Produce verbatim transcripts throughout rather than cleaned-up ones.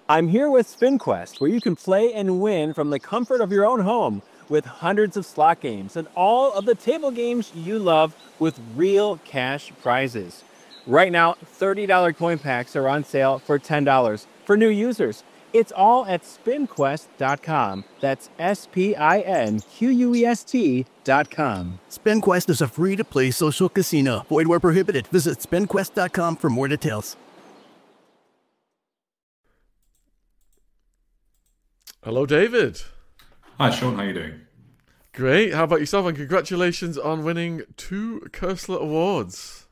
I'm here with SpinQuest, where you can play and win from the comfort of your own home with hundreds of slot games and all of the table games you love with real cash prizes. Right now, thirty dollars coin packs are on sale for ten dollars for new users. It's all at spin quest dot com. That's S P I N Q U E S T dot com. SpinQuest is a free-to-play social casino. Void where prohibited. Visit spin quest dot com for more details. Hello, David. Hi, Sean. How are you doing? Great. How about yourself? And congratulations on winning two Kursler Awards.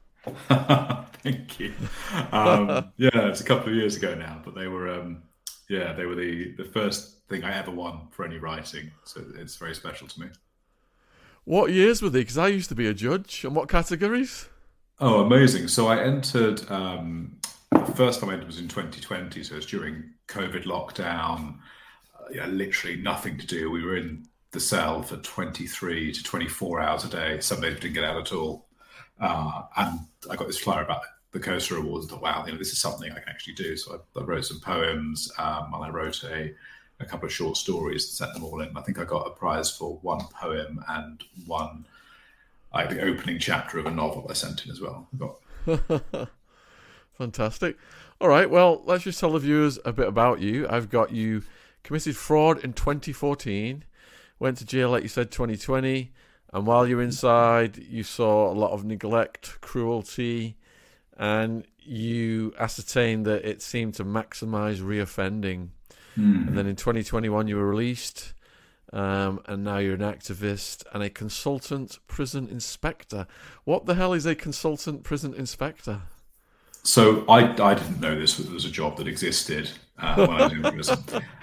Thank you. Um, yeah, it's a couple of years ago now, but they were, um, yeah, they were the, the first thing I ever won for any writing. So it's very special to me. What years were they? Because I used to be a judge. And what categories? Oh, amazing. So I entered, um, the first time I entered was in twenty twenty. So it was during COVID lockdown. Uh, yeah, literally nothing to do. We were in the cell for twenty-three to twenty-four hours a day. Some days we didn't get out at all. Uh, and I got this flyer about the Kursler Awards and thought, wow, you know, this is something I can actually do. So I, I wrote some poems um, and I wrote a, a couple of short stories and sent them all in. I think I got a prize for one poem and one, like the opening chapter of a novel I sent in as well. I got... Fantastic. All right, well, let's just tell the viewers a bit about you. I've got you committed fraud in twenty fourteen, went to jail, like you said, twenty twenty, and while you're inside, you saw a lot of neglect, cruelty, and you ascertained that it seemed to maximise reoffending. Mm. And then in twenty twenty-one, you were released, um, and now you're an activist and a consultant prison inspector. What the hell is a consultant prison inspector? So I, I didn't know this was a job that existed uh, when I was in prison.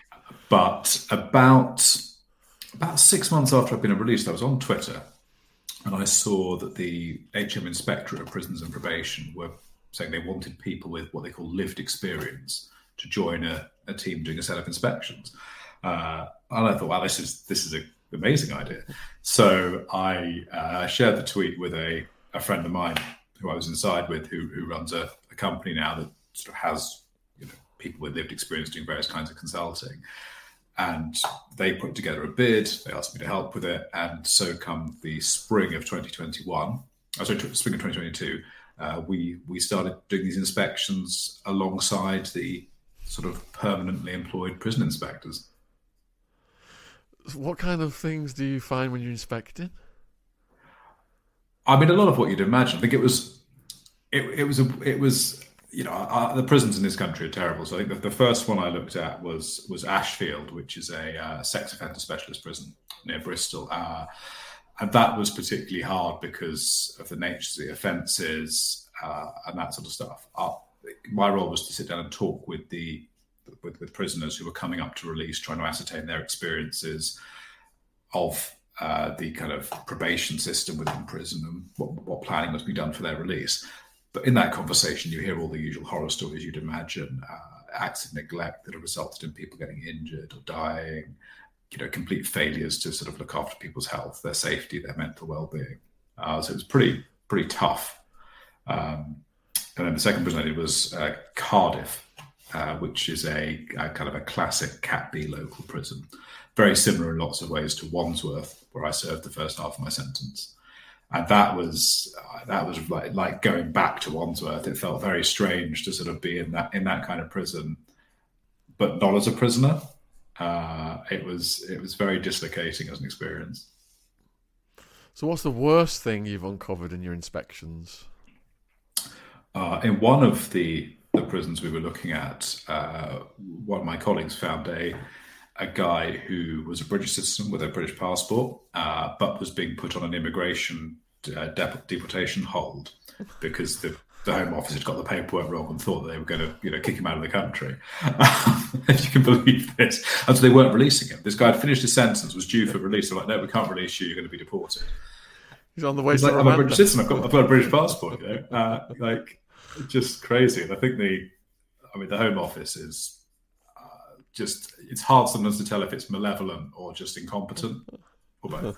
But about... About six months after I'd been released, I was on Twitter and I saw that the H M Inspectorate of Prisons and Probation were saying they wanted people with what they call lived experience to join a, a team doing a set of inspections. Uh, and I thought, wow, this is this is an amazing idea. So I uh, shared the tweet with a, a friend of mine who I was inside with, who, who runs a, a company now that sort of has, you know, people with lived experience doing various kinds of consulting. And they put together a bid. They asked me to help with it. And so come the spring of twenty twenty-one, oh, sorry, spring of twenty twenty-two, uh, we we started doing these inspections alongside the sort of permanently employed prison inspectors. What kind of things do you find when you're inspecting? I mean, a lot of what you'd imagine. I think it was, it, it was, a, it was. You know, uh, the prisons in this country are terrible. So I think the, the first one I looked at was was Ashfield, which is a uh, sex offender specialist prison near Bristol. Uh, and that was particularly hard because of the nature of the offences uh, and that sort of stuff. Uh, my role was to sit down and talk with the with, with prisoners who were coming up to release, trying to ascertain their experiences of uh, the kind of probation system within prison and what, what planning must be done for their release. But in that conversation, you hear all the usual horror stories you'd imagine, uh, acts of neglect that have resulted in people getting injured or dying, you know, complete failures to sort of look after people's health, their safety, their mental well-being. Uh, so it was pretty, pretty tough. Um, and then the second prison I did was uh, Cardiff, uh, which is a, a kind of a classic Cat B local prison. Very similar in lots of ways to Wandsworth, where I served the first half of my sentence. And that was uh, that was like, like going back to Wandsworth. It felt very strange to sort of be in that in that kind of prison, but not as a prisoner. Uh, it was it was very dislocating as an experience. So, what's the worst thing you've uncovered in your inspections? Uh, in one of the the prisons we were looking at, uh, one of my colleagues found a. a guy who was a British citizen with a British passport, uh, but was being put on an immigration uh, dep- deportation hold because the, the Home Office had got the paperwork wrong and thought that they were going to, you know, kick him out of the country. If you can believe this. And so they weren't releasing him. This guy had finished his sentence, was due for release. They're like, no, we can't release you. You're going to be deported. He's on the way He's to like, I'm a British citizen. I've got, I've got a British passport, you know. Uh, like, just crazy. And I think the, I mean, the Home Office is, just, it's hard sometimes to tell if it's malevolent or just incompetent or both.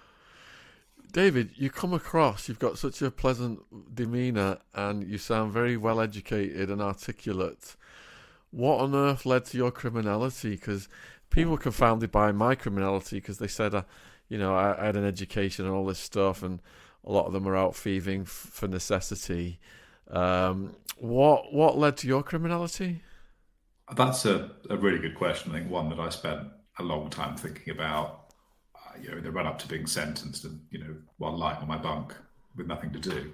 David, you come across, you've got such a pleasant demeanour and you sound very well educated and articulate. what on earth led to your criminality? Because people were confounded by my criminality because they said, uh, you know, I, I had an education and all this stuff, and a lot of them are out thieving f- for necessity. Um, what what led to your criminality? That's a, a really good question. I think one that I spent a long time thinking about. Uh, you know, the run up to being sentenced, and you know, while lying on my bunk with nothing to do.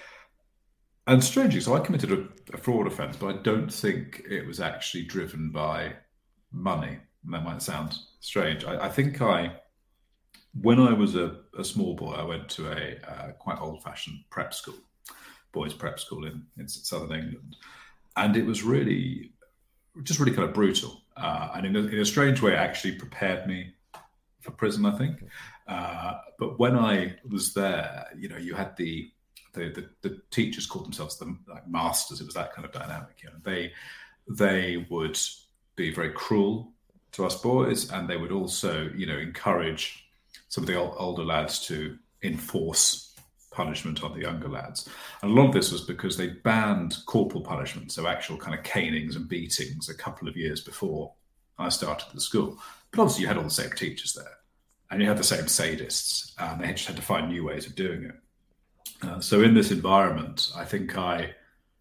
And strangely, so I committed a, a fraud offence, but I don't think it was actually driven by money. And that might sound strange. I, I think I, when I was a, a small boy, I went to a uh, quite old-fashioned prep school, boys' prep school in, in southern England. And it was really, just really kind of brutal. Uh, and in a, in a strange way, it actually prepared me for prison, I think. Uh, but when I was there, you know, you had the, The, the, the teachers called themselves the like masters. It was that kind of dynamic. You know, they they would be very cruel to us boys, and they would also, you know, encourage some of the old, older lads to enforce punishment on the younger lads. And a lot of this was because they banned corporal punishment, so actual kind of canings and beatings, a couple of years before I started the school. But obviously, you had all the same teachers there, and you had the same sadists, and they just had to find new ways of doing it. Uh, so in this environment, I think I,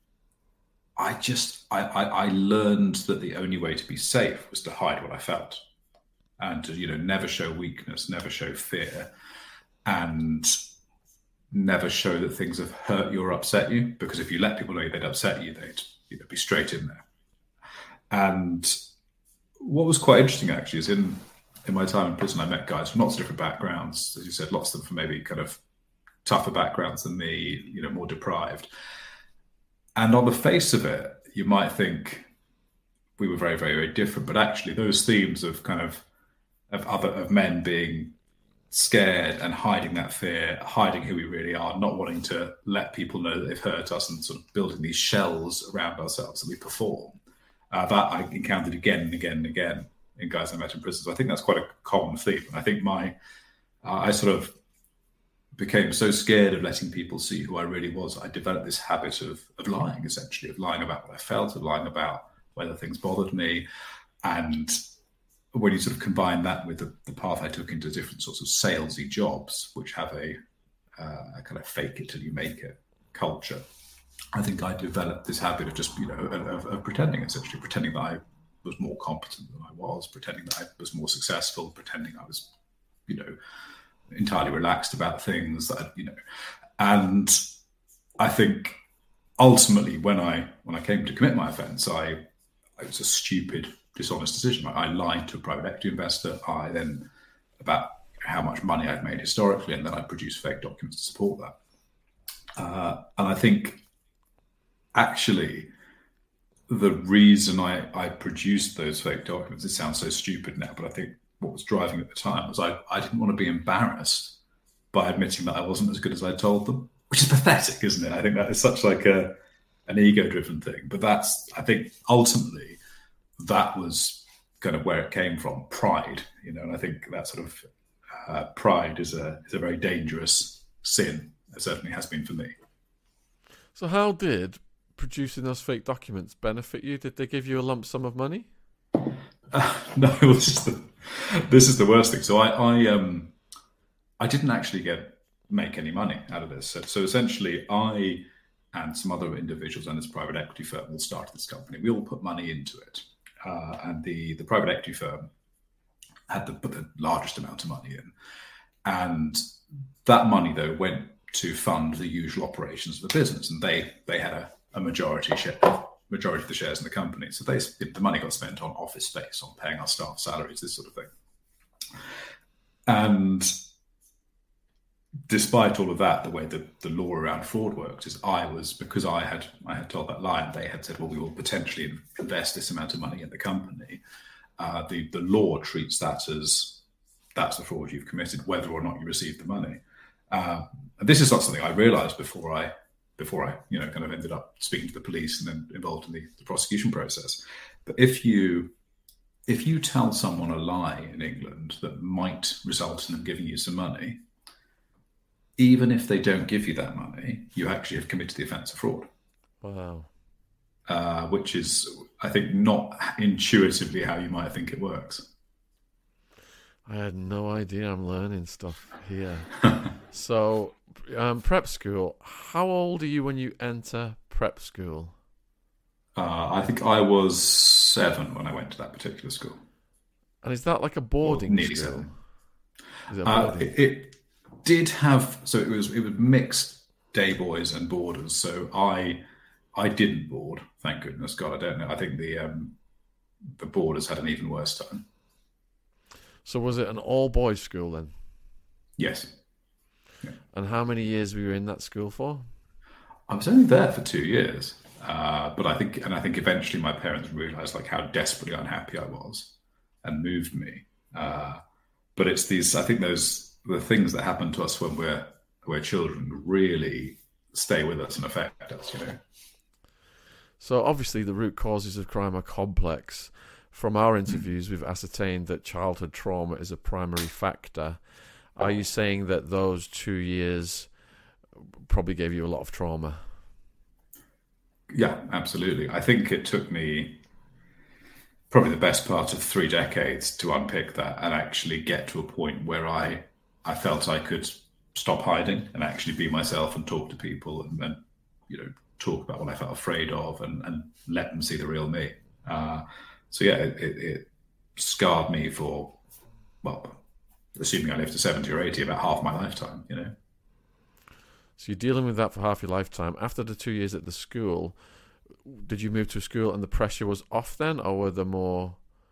I just, I, I, I learned that the only way to be safe was to hide what I felt, and to, you know, never show weakness, never show fear, and never show that things have hurt you or upset you. Because if you let people know they'd upset you, they'd, you know, be straight in there. And what was quite interesting actually is in in my time in prison, I met guys from lots of different backgrounds, as you said, lots of them from maybe kind of tougher backgrounds than me, you know, more deprived. And on the face of it, you might think we were very, very, very different. But actually, those themes of kind of of other of men being scared and hiding that fear, hiding who we really are, not wanting to let people know that they've hurt us, and sort of building these shells around ourselves that we perform. Uh, that I encountered again and again and again in guys I met in prison. So I think that's quite a common theme. And I think my uh, I sort of became so scared of letting people see who I really was, I developed this habit of of lying, essentially, of lying about what I felt, of lying about whether things bothered me. And when you sort of combine that with the, the path I took into different sorts of salesy jobs, which have a, uh, a kind of fake it till you make it culture, I think I developed this habit of just, you know, of, of pretending, essentially, pretending that I was more competent than I was, pretending that I was more successful, pretending I was, you know, entirely relaxed about things that, you know, and I think ultimately when I when I came to commit my offence, I it was a stupid, dishonest decision. I, I lied to a private equity investor. I then about how much money I'd made historically, and then I produced fake documents to support that. Uh, and I think actually the reason I, I produced those fake documents, it sounds so stupid now, but I think what was driving at the time was I, I didn't want to be embarrassed by admitting that I wasn't as good as I told them, which is pathetic, isn't it? I think that is such like a an ego-driven thing. But that's, I think, ultimately, that was kind of where it came from, pride, you know, and I think that sort of uh, pride is a is a very dangerous sin. It certainly has been for me. So how did producing those fake documents benefit you? Did they give you a lump sum of money? Uh, no, this is the this is the worst thing. So I I um I didn't actually get make any money out of this. So, so essentially, I and some other individuals and this private equity firm all started this company. We all put money into it, uh, and the the private equity firm had to put the largest amount of money in, and that money though went to fund the usual operations of the business, and they they had a, a majority share. majority of the shares in the company. So they, the money got spent on office space, on paying our staff salaries, this sort of thing. And despite all of that, the way the, the law around fraud worked is I was, because I had I had told that lie, and they had said, well, we will potentially invest this amount of money in the company. Uh, the, the law treats that as that's the fraud you've committed, whether or not you receive the money. Uh, and this is not something I realized before I before I, you know, kind of ended up speaking to the police and then involved in the, the prosecution process. But if you if you tell someone a lie in England that might result in them giving you some money, even if they don't give you that money, you actually have committed the offence of fraud. Wow. uh, which is, I think, not intuitively how you might think it works. I had no idea. I'm learning stuff here. So, um, prep school. How old are you when you enter prep school? Uh, I think I was seven when I went to that particular school. And is that like a boarding Or nearly school? seven. Is it, a Uh, boarding? it, it did have, so it was it was mixed day boys and boarders. So I I didn't board, thank goodness. God, I don't know. I think the um, the boarders had an even worse time. So was it an all-boys school then? Yes. And how many years were you in that school for? I was only there for two years, uh, but I think, and I think eventually my parents realised like how desperately unhappy I was, and moved me. Uh, but it's these, I think those the things that happen to us when we're we're children really stay with us and affect us, you know. So obviously the root causes of crime are complex. From our interviews, we've ascertained that childhood trauma is a primary factor. Are you saying that those two years probably gave you a lot of trauma? Yeah, absolutely. I think it took me probably the best part of three decades to unpick that and actually get to a point where I, I felt I could stop hiding and actually be myself and talk to people and, and you know, talk about what I felt afraid of and, and let them see the real me. Uh, so yeah, it, it, it scarred me for, well, assuming I lived to seventy or eighty, about half my lifetime, you know. So you're dealing with that for half your lifetime. After the two years at the school, did you move to a school and the pressure was off then, or were there more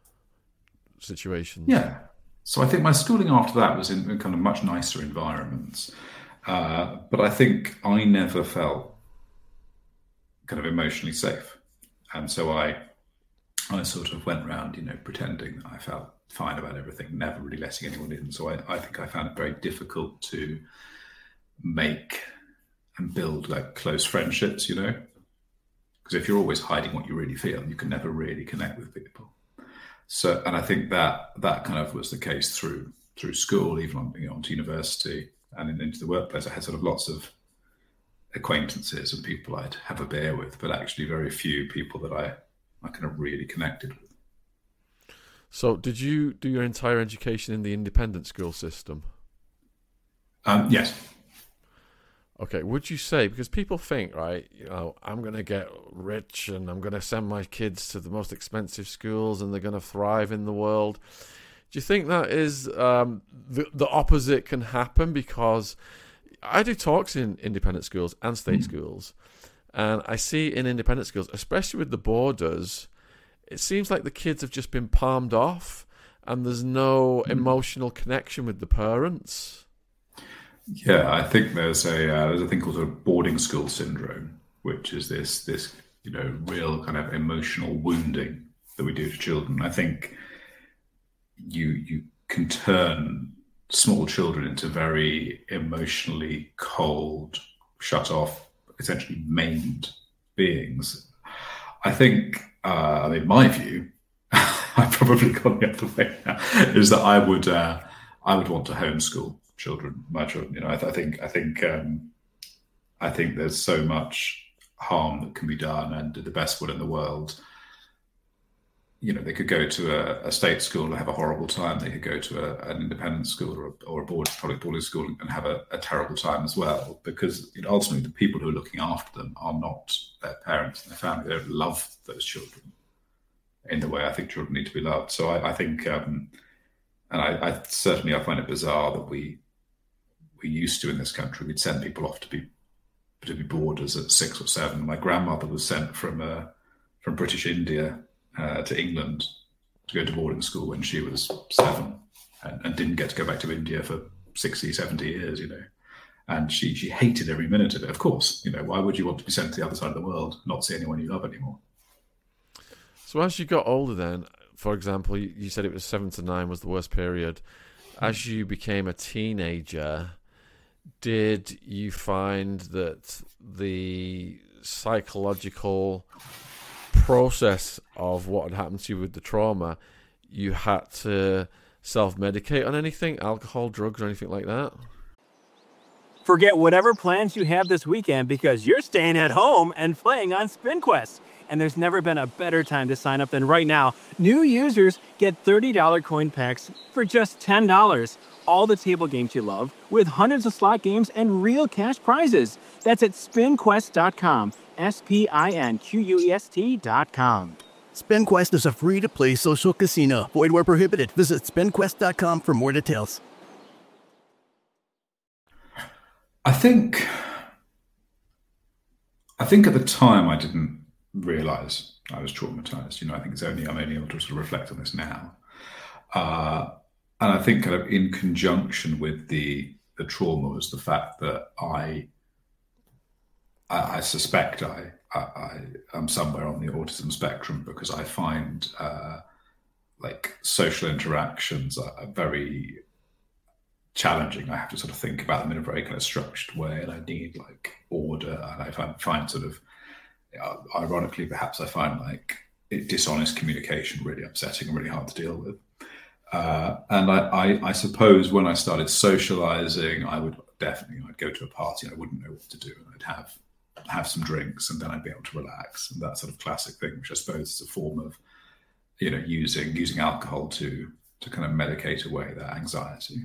situations? Yeah. So I think my schooling after that was in kind of much nicer environments. Uh, but I think I never felt kind of emotionally safe. And so I I sort of went around, you know, pretending that I felt fine about everything, never really letting anyone in. So I, I think I found it very difficult to make and build like close friendships, you know, because if you're always hiding what you really feel, you can never really connect with people. So, and I think that that kind of was the case through through school, even on, you know, onto university and in, into the workplace. I had sort of lots of acquaintances and people I'd have a beer with, but actually very few people that I, I kind of really connected with. So did you do your entire education in the independent school system? Um, yes. Okay, would you say, because people think, right, you know, I'm going to get rich and I'm going to send my kids to the most expensive schools and they're going to thrive in the world. Do you think that is um, the, the opposite can happen? Because I do talks in independent schools and state mm. schools, and I see in independent schools, especially with the boarders, it seems like the kids have just been palmed off and there's no mm. emotional connection with the parents. Yeah, I think there's a uh, there's a thing called a boarding school syndrome, which is this this you know real kind of emotional wounding that we do to children. I think you you can turn small children into very emotionally cold, shut off, essentially maimed beings. I think, uh, I mean, my view, I've probably gone the other way now, is that I would uh, I would want to homeschool children, my children. You know, I, th- I think I think um, I think there's so much harm that can be done, and the best will in the world. You know, they could go to a, a state school and have a horrible time. They could go to a, an independent school or a, or a board, public boarding school and have a, a terrible time as well. Because you know, ultimately, the people who are looking after them are not their parents and their family. They don't love those children in the way I think children need to be loved. So I, I think, um, and I, I certainly I find it bizarre that we we used to in this country, we'd send people off to be to be boarders at six or seven. My grandmother was sent from uh, from British India uh, to England to go to boarding school when she was seven, and, and didn't get to go back to India for sixty, seventy years, you know. And she she hated every minute of it. Of course, you know, why would you want to be sent to the other side of the world, not see anyone you love anymore? So as you got older then, for example, you, you said it was seven to nine was the worst period. As you became a teenager, did you find that the psychological process of what had happened to you with the trauma, you had to self-medicate on anything, alcohol, drugs, or anything like that? Forget whatever plans you have this weekend because you're staying at home and playing on SpinQuest. And there's never been a better time to sign up than right now. New users get thirty dollars coin packs for just ten dollars. All the table games you love with hundreds of slot games and real cash prizes. That's at spin quest dot com. S P I N Q U E S T dot com. SpinQuest is a free-to-play social casino. Void where prohibited. Visit spin quest dot com for more details. I think, I think at the time I didn't realize I was traumatized. You know, I think it's only I'm only able to sort of reflect on this now, uh, and I think kind of in conjunction with the the trauma was the fact that I, I, I suspect I. I am somewhere on the autism spectrum because I find uh, like social interactions are, are very challenging. I have to sort of think about them in a very kind of structured way, and I need like order. And I find, find sort of, uh, ironically, perhaps I find like it, dishonest communication really upsetting and really hard to deal with. Uh, and I, I, I suppose when I started socializing, I would definitely I'd go to a party and I wouldn't know what to do, and I'd have. have some drinks and then I'd be able to relax, and that sort of classic thing, which I suppose is a form of, you know, using using alcohol to to kind of medicate away that anxiety.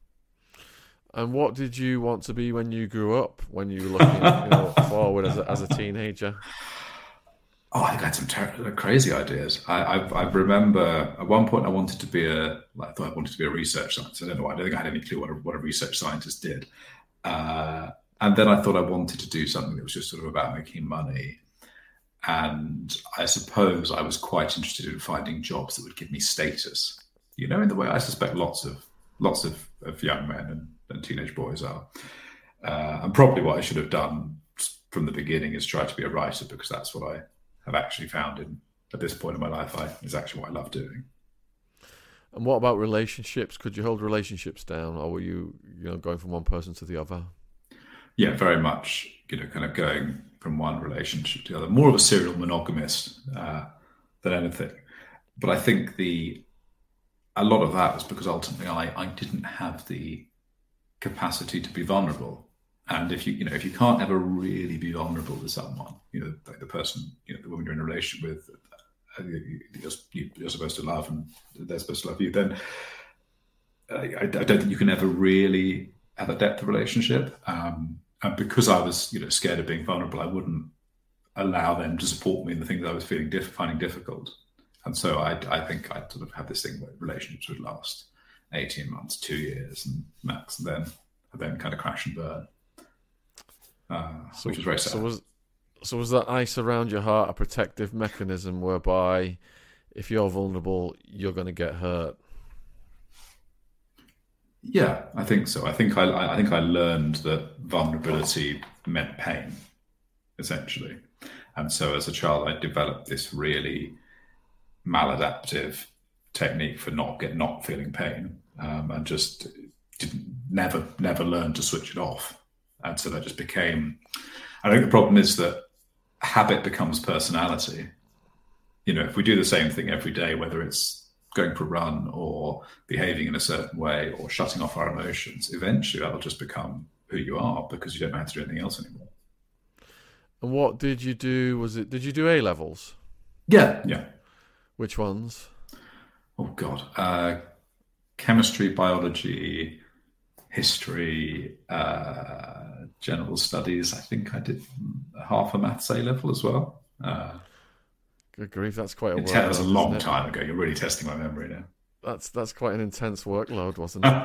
And what did you want to be when you grew up? When you were looking you know, forward as a, as a teenager? Oh, I think I had some ter- crazy ideas. I, I I remember at one point I wanted to be a I thought I wanted to be a research scientist. I don't know why. I don't think I had any clue what a, what a research scientist did. Uh, And then I thought I wanted to do something that was just sort of about making money. And I suppose I was quite interested in finding jobs that would give me status, you know, in the way I suspect lots of lots of, of young men and, and teenage boys are. Uh, and probably what I should have done from the beginning is try to be a writer, because that's what I have actually found in at this point in my life I, is actually what I love doing. And what about relationships? Could you hold relationships down, or were you, you know, going from one person to the other? Yeah, very much, you know, kind of going from one relationship to the other. More of a serial monogamist uh, than anything. But I think the a lot of that was because ultimately I, I didn't have the capacity to be vulnerable. And if you, you know, if you can't ever really be vulnerable with someone, you know, like the person, you know, the woman you're in a relationship with, uh, you're, you're supposed to love and they're supposed to love you, then uh, I, I don't think you can ever really have a depth of relationship. Um, And because I was, you know, scared of being vulnerable, I wouldn't allow them to support me in the things I was feeling diff- finding difficult. And so I, I think I sort of had this thing where relationships would last eighteen months, two years, and max, and then and then kind of crash and burn, uh, so, which was very sad. So was, so was that ice around your heart a protective mechanism whereby if you're vulnerable, you're going to get hurt? Yeah, I think so. I think I, I think I learned that vulnerability meant pain, essentially. And so as a child, I developed this really maladaptive technique for not get not feeling pain, um, and just didn't never never learn to switch it off. And so that just became. I think the problem is that habit becomes personality. You know, if we do the same thing every day, whether it's going for a run or behaving in a certain way or shutting off our emotions, eventually that'll just become who you are, because you don't know how to do anything else anymore. And what did you do? Was it, did you do A levels? Yeah, yeah. Which ones? Oh God. Uh, chemistry, biology, history, uh, general studies. I think I did half a maths A level as well. Uh, Good grief, that's quite a It workload, was a long isn't it? time ago. You're really testing my memory now. That's that's quite an intense workload, wasn't it?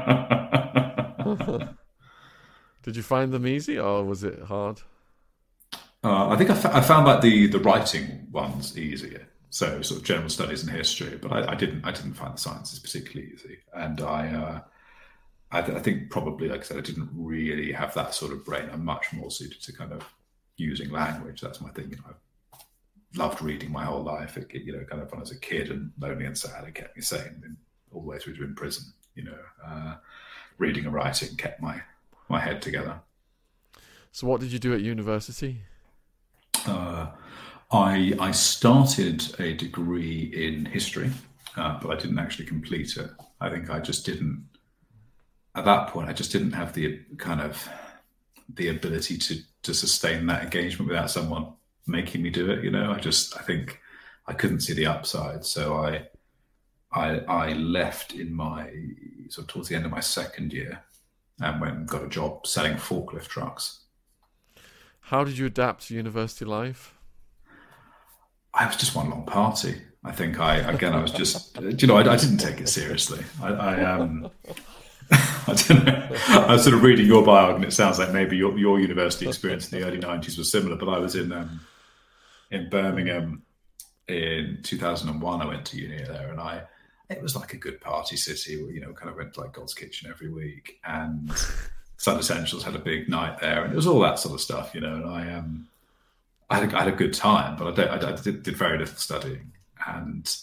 Did you find them easy, or was it hard? Uh, I think I, f- I found like the the writing ones easier. So sort of general studies and history, but I, I didn't I didn't find the sciences particularly easy. And I uh, I, th- I think probably, like I said, I didn't really have that sort of brain. I'm much more suited to kind of using language. That's my thing. You know, I've loved reading my whole life. It, you know, kind of when I was a kid and lonely and sad, it kept me sane in, all the way through to in prison. You know, uh, reading and writing kept my my head together. So what did you do at university? Uh, I I started a degree in history, uh, but I didn't actually complete it. I think I just didn't. At that point, I just didn't have the kind of the ability to to sustain that engagement without someone making me do it. You know, I just I think I couldn't see the upside, so I I, I left in my sort of towards the end of my second year and went and got a job selling forklift trucks. How did you adapt to university life? I was just one long party. I think I, again, I was just, you know, I, I didn't take it seriously. I, I um, I don't know. I was sort of reading your bio, and it sounds like maybe your, your university experience in the early nineties was similar, but I was in um, in Birmingham in two thousand one. I went to uni there, and I, it was like a good party city. You know, kind of went to like God's Kitchen every week, and Sun Essentials had a big night there, and it was all that sort of stuff, you know. And I um, I had a, I had a good time, but I, don't, I, I did, did very little studying, and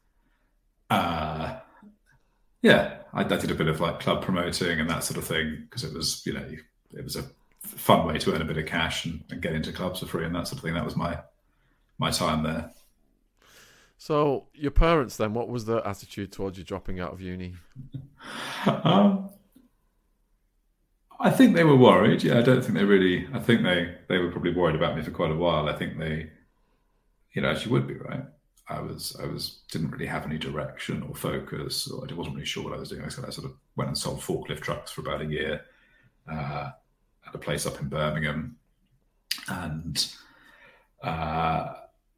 uh, yeah, I, I did a bit of like club promoting and that sort of thing because it was, you know, it was a fun way to earn a bit of cash and, and get into clubs for free and that sort of thing. That was my my time there. So your parents then, what was their attitude towards you dropping out of uni? um, I think they were worried. Yeah, I don't think they really, I think they, they were probably worried about me for quite a while. I think they, you know, as you would be, right? I was, I was, didn't really have any direction or focus, or I wasn't really sure what I was doing. I sort of went and sold forklift trucks for about a year uh, at a place up in Birmingham. And uh,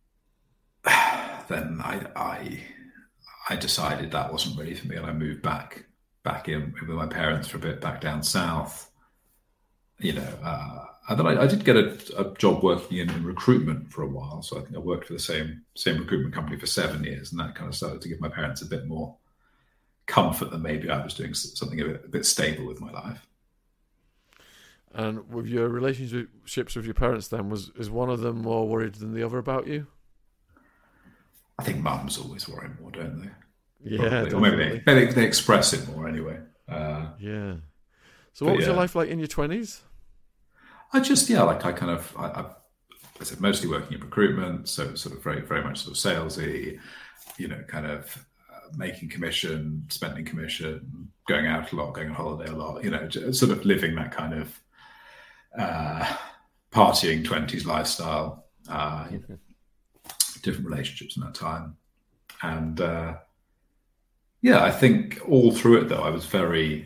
then I, I, I decided that wasn't really for me, and I moved back, back in with my parents for a bit, back down south. You know, uh, and then I, I did get a, a job working in, in recruitment for a while. So I think I worked for the same same recruitment company for seven years, and that kind of started to give my parents a bit more comfort that maybe I was doing something a bit, a bit stable with my life. And with your relationships with your parents, then was is one of them more worried than the other about you? I think mums always worry more, don't they? Yeah, or maybe they, they they express it more anyway. Uh, yeah. So what was yeah. your life like in your twenties? I just, yeah, like I kind of, I, I, I said, mostly working in recruitment, so sort of very, very much sort of salesy, you know, kind of uh, making commission, spending commission, going out a lot, going on holiday a lot, you know, just sort of living that kind of uh, partying twenties lifestyle, uh, you know, different relationships in that time. And uh, yeah, I think all through it, though, I was very...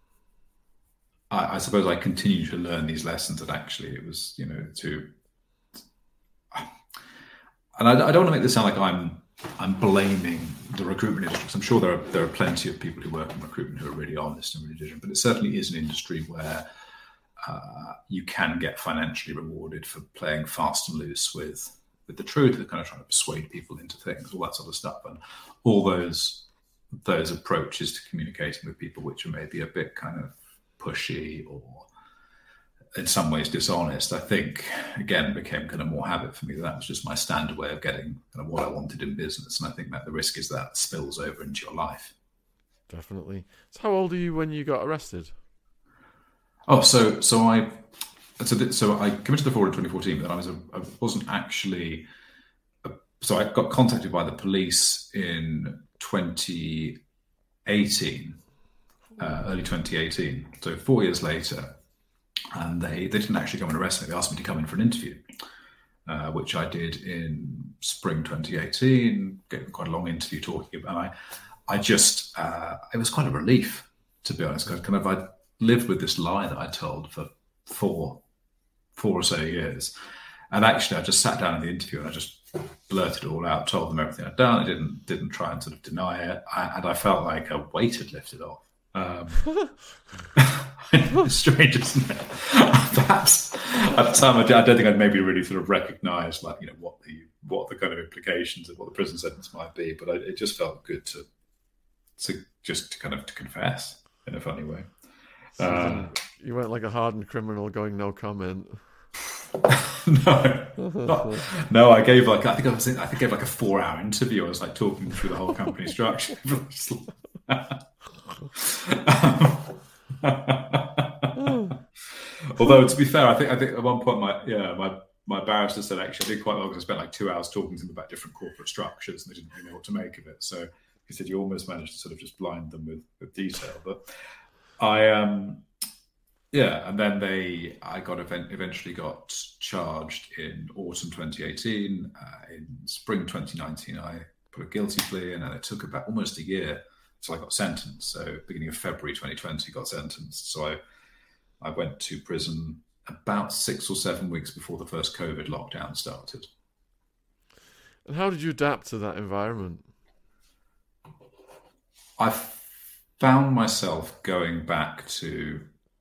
I suppose I continued to learn these lessons that actually it was, you know, to, and I, I don't want to make this sound like I'm I'm blaming the recruitment industry, because I'm sure there are there are plenty of people who work in recruitment who are really honest and really diligent, but it certainly is an industry where uh, you can get financially rewarded for playing fast and loose with with the truth, and kind of trying to persuade people into things, all that sort of stuff, and all those those approaches to communicating with people, which are maybe a bit kind of pushy or in some ways dishonest, I think again became kind of more habit for me. That was just my standard way of getting kind of what I wanted in business, and I think that the risk is that spills over into your life. Definitely. So how old are you when you got arrested? Oh, so so I so th- so I committed the fraud in twenty fourteen, but I was a, I wasn't actually a, so I got contacted by the police in twenty eighteen. Uh, early twenty eighteen, so four years later, and they, they didn't actually come and arrest me. They asked me to come in for an interview, uh, which I did in spring twenty eighteen. Gave quite a long interview talking about. And I, I just uh, it was quite a relief, to be honest. Because kind of I lived with this lie that I told for four, four or so years, and actually I just sat down in the interview and I just blurted it all out, told them everything I'd done. I didn't didn't try and sort of deny it, I, and I felt like a weight had lifted off. Um, strange, isn't it? Perhaps at the time, I don't think I'd maybe really sort of recognised, like, you know, what the what the kind of implications of what the prison sentence might be. But I, it just felt good to to just to kind of to confess in a funny way. So Um, you weren't like a hardened criminal going no comment. no, not, no. I gave like I think I was in, I think I gave like a four hour interview. I was like talking through the whole company structure. Although to be fair, I think I think at one point my yeah my my barrister said actually I did quite well because I spent like two hours talking to them about different corporate structures and they didn't really know what to make of it. So he said you almost managed to sort of just blind them with, with detail. But I um Yeah, and then they, I got event, eventually got charged in autumn twenty eighteen. Uh, in spring twenty nineteen, I put a guilty plea in, and it took about almost a year until I got sentenced. So beginning of February twenty twenty, got sentenced. So I, I went to prison about six or seven weeks before the first COVID lockdown started. And how did you adapt to that environment? I found myself going back to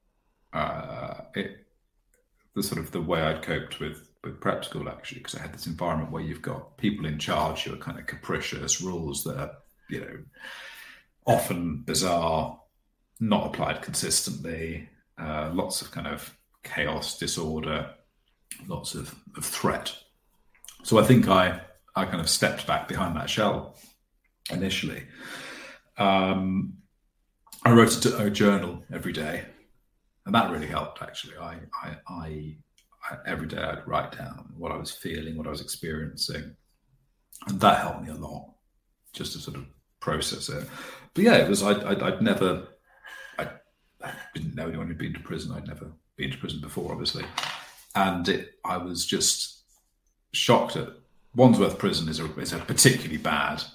uh, it, the sort of the way I'd coped with, with prep school, actually, because I had this environment where you've got people in charge who are kind of capricious, rules that are, you know, often bizarre, not applied consistently, uh, lots of kind of chaos, disorder, lots of, of threat. So I think I, I kind of stepped back behind that shell initially. Um, I wrote a, a journal every day, and that really helped, actually. I, I, I, I, every day I'd write down what I was feeling, what I was experiencing, and that helped me a lot, just to sort of process it. But yeah, it was, I'd, I'd, I'd never, I, I didn't know anyone who'd been to prison. I'd never been to prison before, obviously. And it, I was just shocked at Wandsworth Prison is a, is a particularly bad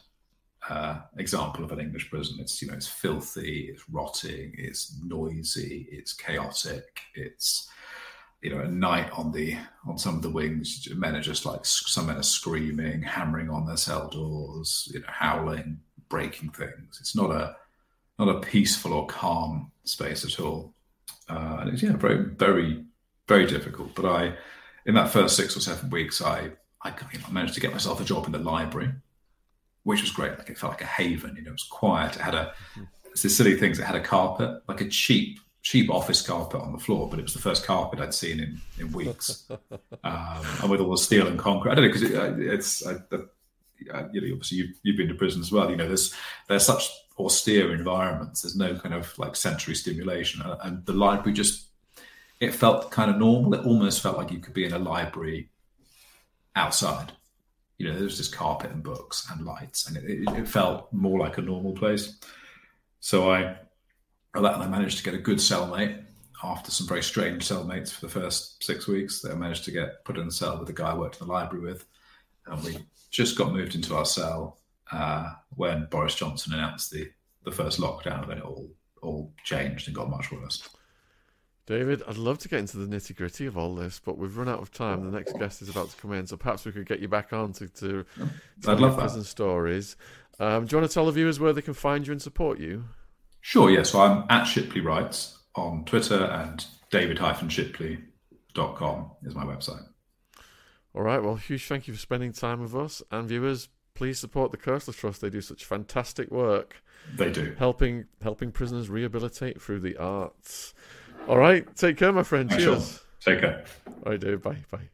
uh, example of an English prison. It's, you know, it's filthy, it's rotting, it's noisy, it's chaotic. It's, you know, at night on the on some of the wings, men are just like, some men are screaming, hammering on their cell doors, you know, howling, breaking things. It's not a not a peaceful or calm space at all. Uh, and it's, yeah, very, very, very difficult. But I, in that first six or seven weeks, I, I managed to get myself a job in the library, which was great. Like, it felt like a haven. You know, it was quiet. It had a, it's these silly things. It had a carpet, like a cheap, cheap office carpet on the floor, but it was the first carpet I'd seen in, in weeks. um, and with all the steel and concrete. I don't know, because it, it's, I, the, you know, obviously you've, you've been to prison as well. You know, there's there's such austere environments. There's no kind of like sensory stimulation, and, and the library just, it felt kind of normal. It almost felt like you could be in a library outside. You know, there was just carpet and books and lights, and it, it, it felt more like a normal place. So I, I managed to get a good cellmate after some very strange cellmates for the first six weeks. That I managed to get put in a cell with a guy I worked in the library with, and we just got moved into our cell uh, when Boris Johnson announced the, the first lockdown, and then it all all changed and got much worse. David, I'd love to get into the nitty gritty of all this, but we've run out of time. The next guest is about to come in, so perhaps we could get you back on to, to tell I'd love your prison stories. Um, do you want to tell the viewers where they can find you and support you? Sure, yeah. So I'm at Shipley Writes on Twitter, and david dash shipley dot com is my website. All right, well, huge thank you for spending time with us. And viewers, please support the Curseless Trust. They do such fantastic work. They do. Helping helping prisoners rehabilitate through the arts. All right, take care, my friend. Cheers. Cheers. Take care. All right, Dave. Bye. Bye.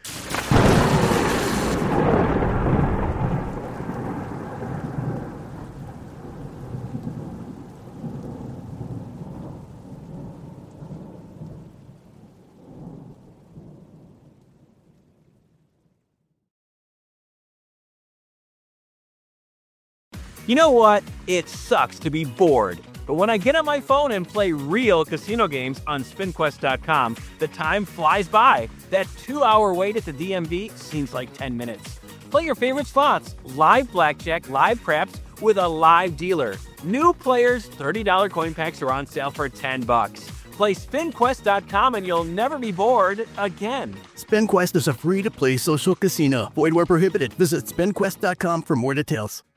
You know what? It sucks to be bored. But when I get on my phone and play real casino games on spin quest dot com, the time flies by. That two-hour wait at the D M V seems like ten minutes. Play your favorite slots, live blackjack, live craps, with a live dealer. New players, thirty dollars coin packs are on sale for ten bucks. Play spin quest dot com and you'll never be bored again. SpinQuest is a free-to-play social casino. Void where prohibited. Visit spin quest dot com for more details.